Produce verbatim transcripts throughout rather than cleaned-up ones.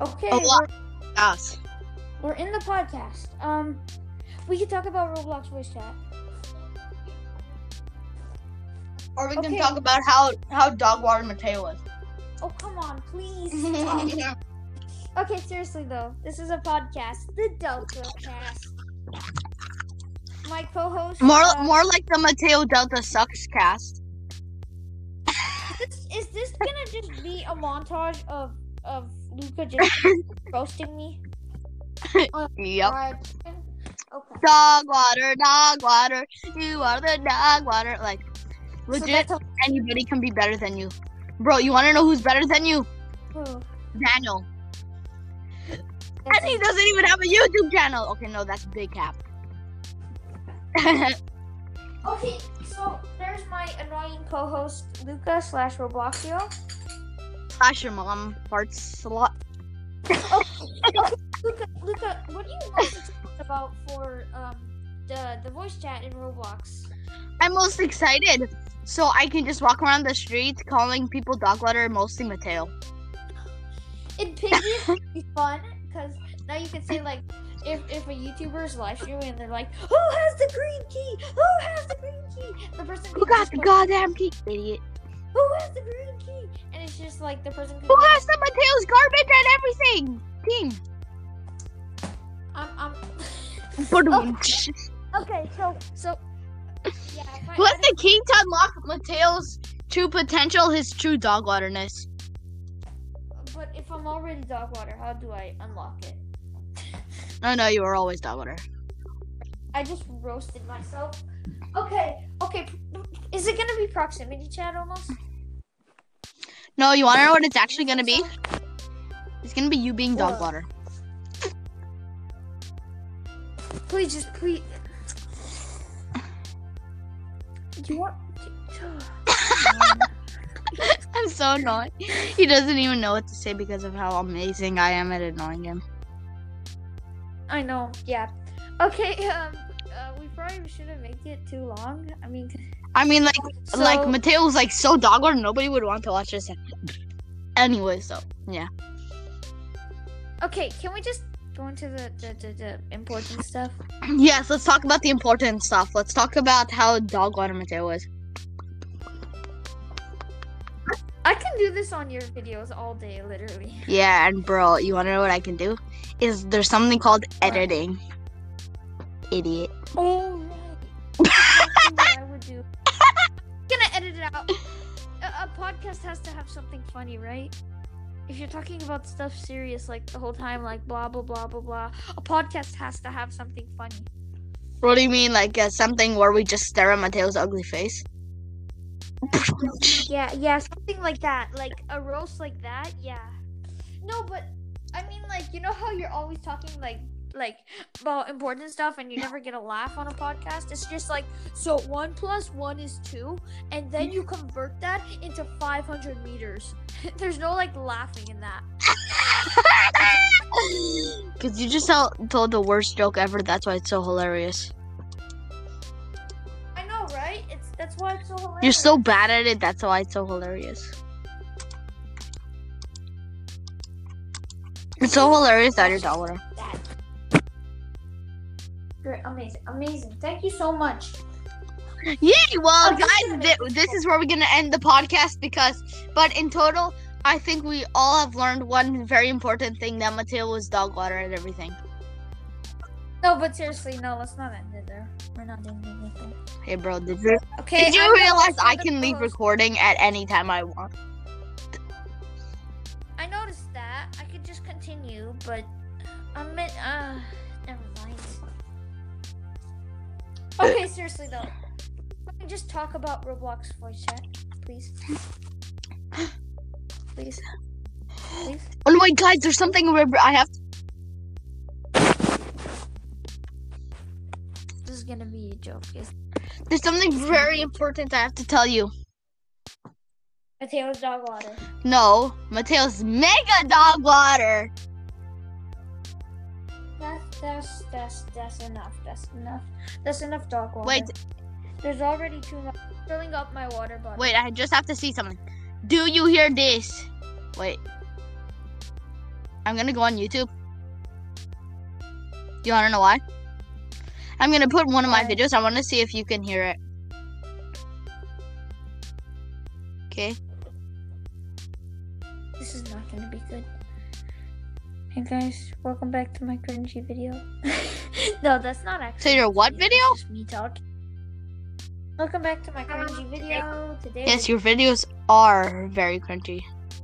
Okay, A lot. we're, Yes. we're in the podcast. Um, we can talk about Roblox voice chat. Or we can Okay. talk about how, how dog water Mateo was. Oh, come on, please. Stop. Okay, seriously though, this is a podcast, the Delta Cast. My co-host. More uh, more like the Mateo Delta Sucks cast. Is, is this gonna just be a montage of of Luca just roasting me? Uh, Yep. fried chicken? Okay. Dog water, dog water. You are the dog water. Like, So legit, that's a, anybody can be better than you. Bro, you want to know who's better than you? who? Daniel. That's And he a- doesn't even have a YouTube channel. Okay, no, that's big cap. Okay, so there's my annoying co-host Luca slash Robloxio. Slash your mom farts a lot. Okay, okay, Luca, Luca, what do you most excited about for um the the voice chat in Roblox? I'm most excited. So I can just walk around the streets calling people dog water, mostly Mateo. In Piggy, it'd be fun because now you can say like, if if a YouTuber is live streaming and they're like, who has the green key? Who has the green key? The person Who can got just the put, goddamn key? Idiot. who has the green key? And it's just like the person can Who go, has the Mateo's garbage and everything? Team. I'm I'm. Boom. Okay, so so yeah. If I What's added- the key to unlock Mateo's true potential, his true dog waterness? But if I'm already dog water, how do I unlock it? Oh no, you were always dog water. I just roasted myself. Okay, okay. Is it gonna be proximity chat almost? No, you wanna know what it's actually gonna be? It's gonna be you being dog What? water. Please, just please. Do you want? I'm so annoyed. He doesn't even know what to say because of how amazing I am at annoying him. I know. Yeah. Okay. Um. Uh, we probably shouldn't make it too long. I mean. I mean, like, So, like Mateo's like so dog water, nobody would want to watch this. Anyway, so yeah. Okay. Can we just go into the the, the, the important stuff? Yes, let's talk about the important stuff. Let's talk about how dog water Mateo is. I can do this on your videos all day, literally. Yeah, and bro, you wanna know what I can do? Is there's something called editing. Idiot. Oh right. Exactly what I would do. I'm gonna edit it out. A, a podcast has to have something funny, right? If you're talking about stuff serious like the whole time, like blah blah blah blah blah, a podcast has to have something funny. What do you mean, like uh, something where we just stare at Mateo's ugly face? Yeah, yeah, something like that. Like a roast like that, yeah. No, but I mean, like, you know how you're always talking like like about important stuff and you never get a laugh on a podcast? It's just like, so one plus one is two, and then you convert that into five hundred meters. There's no like laughing in that. Because you just tell, told the worst joke ever. That's why it's so hilarious. I know, right? It's that's why it's so hilarious. You're so bad at it. That's why it's so hilarious. It's so hilarious that you're dog water. That. Great, amazing, amazing. Thank you so much. Yay! Well, I'm just guys, gonna th- make this is where we're gonna end the podcast because, but in total, I think we all have learned one very important thing: that Mateo was dog water and everything. No, but seriously, no, let's not end it there. We're not ending it there. Hey, bro, did you Okay. did you I'm gonna realize listen I to can the leave co-host. recording at any time I want? I noticed that. I could just continue, but I'm in, uh never mind. Okay, seriously though. Let me just talk about Roblox voice chat, please. Please. Please. Oh wait, guys, there's something where I have. This is gonna be a joke. Is There's something very important I have to tell you. Mateo's dog water. No, Mateo's mega dog water. That's that's that's that's enough. That's enough. That's enough dog water. Wait, There's already too much. Filling up my water bottle. wait, I just have to see something. Do you hear this? Wait. I'm gonna go on YouTube. Do you wanna know why? I'm gonna put one of my Why? videos. I wanna see if you can hear it. Okay. This is not gonna be good. Hey guys, welcome back to my cringy video. No, that's not actually. So your what video? It's just me talking. Welcome back to my cringy video. Today. Yes, your videos are very cringy.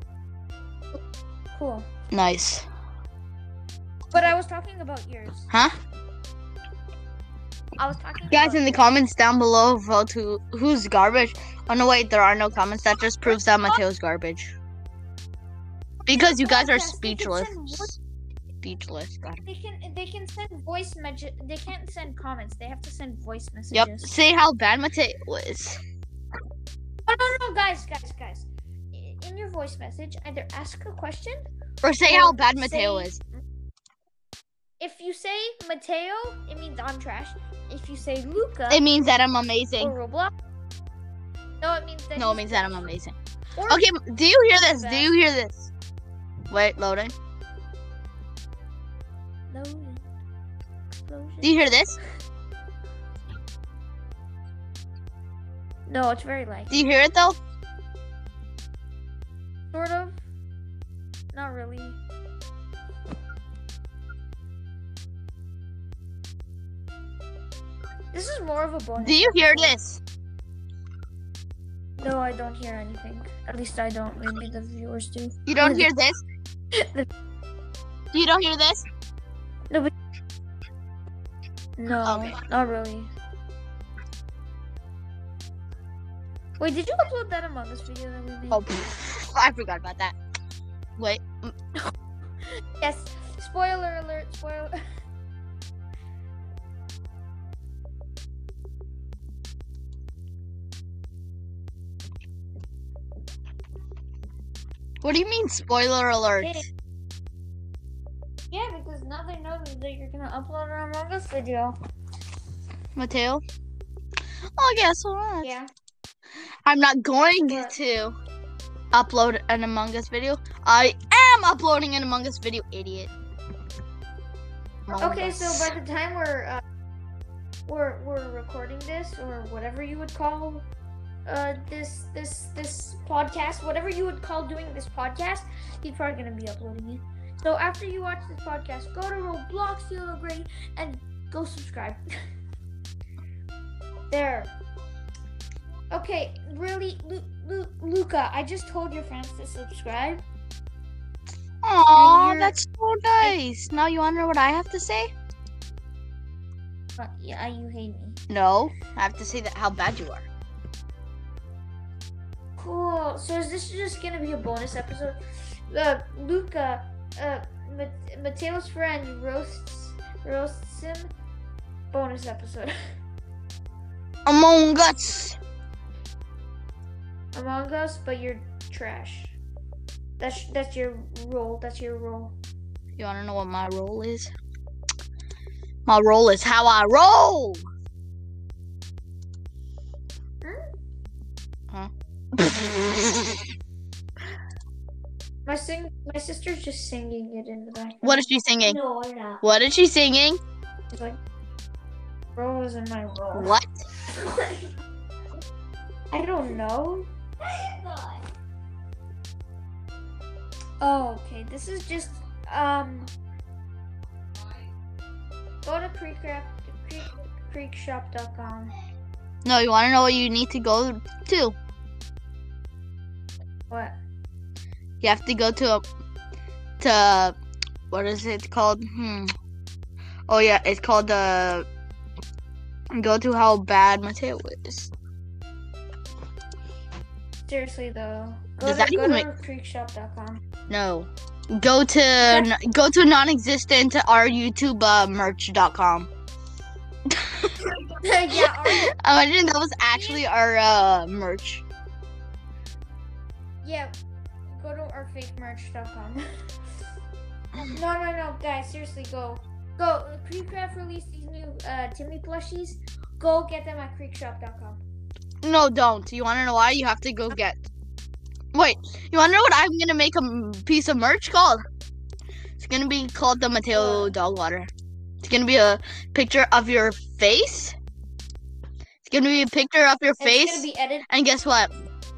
Cool. Nice. But I was talking about yours. Huh? I was talking. Guys, about in the yours. comments down below, vote who who's garbage. Oh no, wait, there are no comments. That just proves that Mateo's garbage. Because you guys are Podcast, they can speechless. send vo- Speechless. God. They can they can send voice messages. They can't send comments. They have to send voice messages. Yep. Say how bad Mateo is. Oh no no guys guys guys. I- In your voice message, either ask a question. Or say Or how bad Mateo say- is. If you say Mateo, it means I'm trash. If you say Luca It means that I'm or amazing. Roblox, no, it means that. No, it he's means that I'm trash. amazing. Or Okay, do you hear this? Do bad. you hear this? Wait, loading. Loading. Explosion. Do you hear this? No, it's very light. Do you hear it though? Sort of. Not really. This is more of a bonus. Do you hear episode. this? No, I don't hear anything. At least I don't. Maybe the viewers do. You don't hear this? You don't hear this? No, Okay. not really. Wait, did you upload that Among Us video that we made? Oh, pff, I forgot about that. Wait. mm, Yes. Spoiler alert. Spoiler. What do you mean, spoiler alert? Okay. Yeah, because now they know that you're gonna upload an Among Us video. Mateo? Oh, guess what? Yeah. I'm not going What? to upload an Among Us video. I am uploading an Among Us video, idiot. Among Okay, so Us. by the time we're uh, we're we're recording this or whatever you would call uh this this this podcast, whatever you would call doing this podcast, he's probably gonna be uploading it. So after you watch this podcast, go to Roblox, you look great, and go subscribe. There. Okay, really, Lu- Lu- Luca, I just told your friends to subscribe. Aw, you're- that's so nice. Now you wanna know what I have to say? Uh, yeah, you hate me. No, I have to say that how bad you are. Cool. So is this just gonna be a bonus episode? Uh, Luca, uh, Ma- Mateo's friend roasts roasts him. Bonus episode. Among Us. Among Us, but you're trash. That's that's your role. That's your role. You wanna know what my role is? My role is how I roll. Huh? My sing. My sister's just singing it in the background. What is she singing? No, I'm not. What is she singing? It's like role is in my role. What? I don't know. Oh, okay. This is just um. Go to creekcraft creek creekshop dot com. No, you wanna know what you need to go to? What? You have to go to a, to what is it called? Hmm. Oh yeah, it's called uh. Go to how bad Mateo is. Seriously though, go Does to that go even to creekshop dot com. No. Go to n- go to non-existent our YouTube uh, merch dot com. Yeah. Our, Imagine that was actually our uh, merch. yeah. Go to our fake merch dot com. No, no, no, guys. Seriously, go, go. Creekcraft released these new uh, Timmy plushies. Go get them at creekshop dot com. No, don't. You want to know why? You have to go get. Wait, you want to know what I'm gonna make a m- piece of merch called? gonna be called the Mateo dog water. It's gonna be a picture of your face. It's gonna be a picture of your It's face. gonna be edited. And guess what?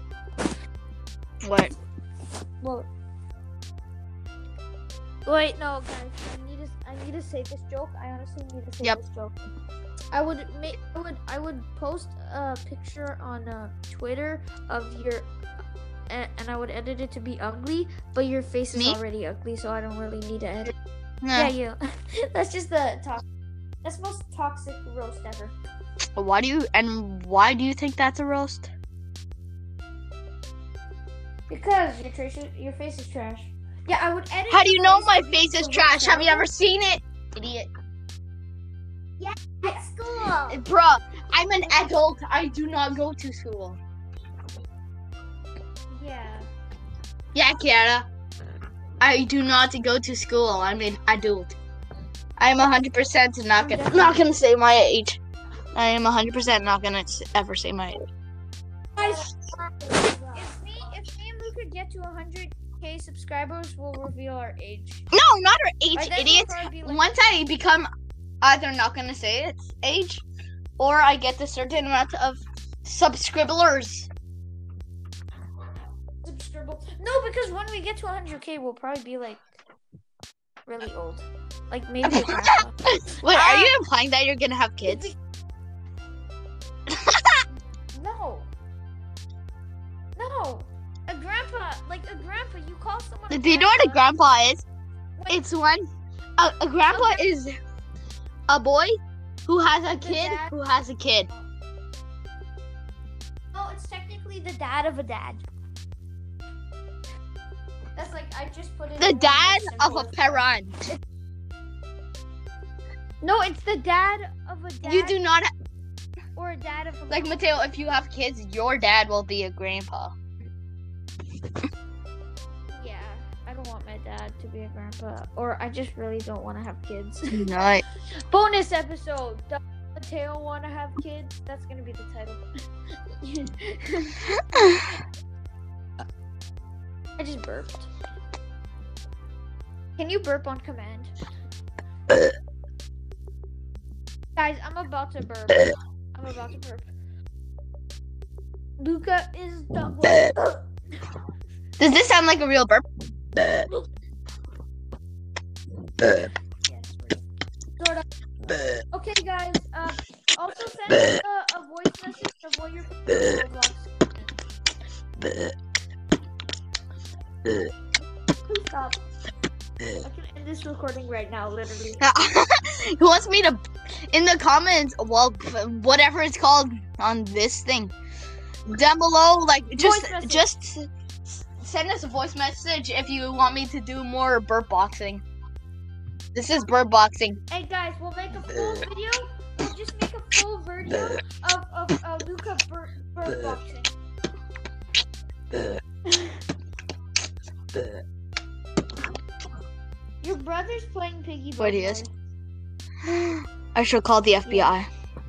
What? Well, wait, no, guys. I need to. I need to say this joke. I honestly need to say Yep. this joke. I would make. I would. I would post a picture on uh, Twitter of your, and, and I would edit it to be ugly, but your face is Me? already ugly, so I don't really need to edit. Nah. Yeah, you. That's just the talk. That's the most toxic roast ever. Why do you and why do you think that's a roast? Because your trash, your face is trash. Yeah, I would edit. How do you your know face my to face be- is to trash? look Have you ever terrible. seen it? Idiot. At school. Bruh, I'm an adult. I do not go to school. Yeah. Yeah, Kiara. I do not go to school. I'm an adult. I'm one hundred percent not gonna not gonna say my age. I am one hundred percent not gonna s- ever say my age. Guys, if me, if me and Luca get to one hundred k subscribers, we'll reveal our age. No, not our age, By then we'll idiot. probably be like- Once I become either not gonna say its age, or I get a certain amount of subscribers. subscriber. No, because when we get to one hundred k, we'll probably be like really old, like maybe a grandpa. Wait, are Ah. you implying that you're gonna have kids? No. No. A grandpa, like a grandpa, you call someone. Do you know what a grandpa is? Wait. It's one. A, a grandpa Okay. is a boy who has a The kid dad. who has a kid. No, it's technically the dad of a dad. That's like I just put it. The in one dad the of a simplest- parent. No, it's the dad of a dad. You do not ha- Or a dad of a like Mateo. If you have kids, your dad will be a grandpa. Yeah, I don't want my dad to be a grandpa, or I just really don't want to have kids. Nice. Bonus episode. Does Mateo want to have kids? That's gonna be the title. I just burped. Can you burp on command? Guys, I'm about to burp. I'm about to burp. Luca is done. Does this sound like a real burp? Yes, sort of. Okay, guys. Uh, also send us a, a voice message of what your favorite Roblox. Please stop. I can end this recording right now, literally. Who wants me to? In the comments, well, whatever it's called on this thing, down below, like just Voice message. just s- send us a voice message if you want me to do more burp boxing. This is burp boxing. Hey guys, we'll make a full video. We'll just make a full video of of uh, Luca bird bird boxing. Your brother's playing piggy bank. What he is? I should call the F B I.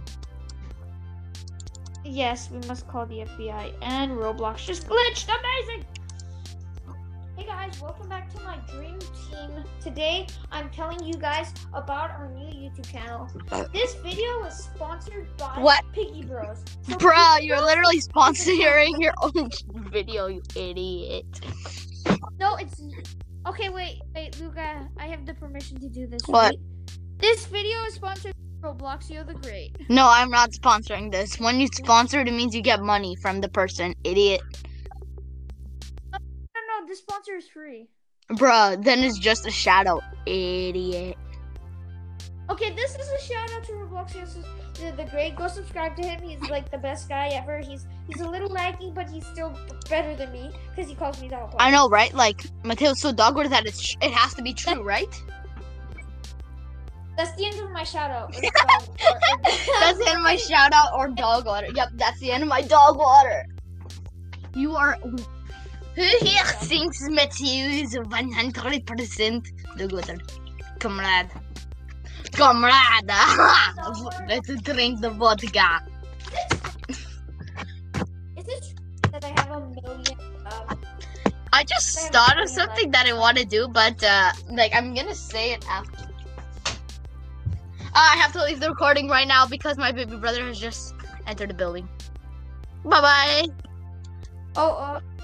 Yes, we must call the F B I. And Roblox just glitched. Amazing. Hey guys, welcome back to my dream team. Today, I'm telling you guys about our new YouTube channel. This video is sponsored by What? Piggy Bros. So Bruh, Piggy you're Bros- literally sponsoring your own video, you idiot. No, it's okay. Wait, wait, Luca. I have the permission to do this. What? Right? This video is sponsored by Robloxio the Great. No, I'm not sponsoring this. When you sponsor it, it means you get money from the person, idiot. No, no, this sponsor is free. Bruh, then it's just a shadow, idiot. Okay, this is a shout out to Robloxio the, the Great. Go subscribe to him. He's like the best guy ever. He's he's a little laggy, but he's still better than me because he calls me dog. I know, right? Like, Mateo's so dogward that it's it has to be true, right? That's the end of my shout out. Or dog- or- or- That's the end of my shout out or dog water. Yep, that's the end of my dog water. You are. Who here thinks Mateo is one hundred percent dog water? Comrade. Comrade! Let's drink the vodka. Is it true that I have a million? Um, I I just Same, thought I of mean, something like- that I want to do, but uh, like I'm gonna say it after. Uh, I have to leave the recording right now because my baby brother has just entered the building. Bye bye. Oh, uh,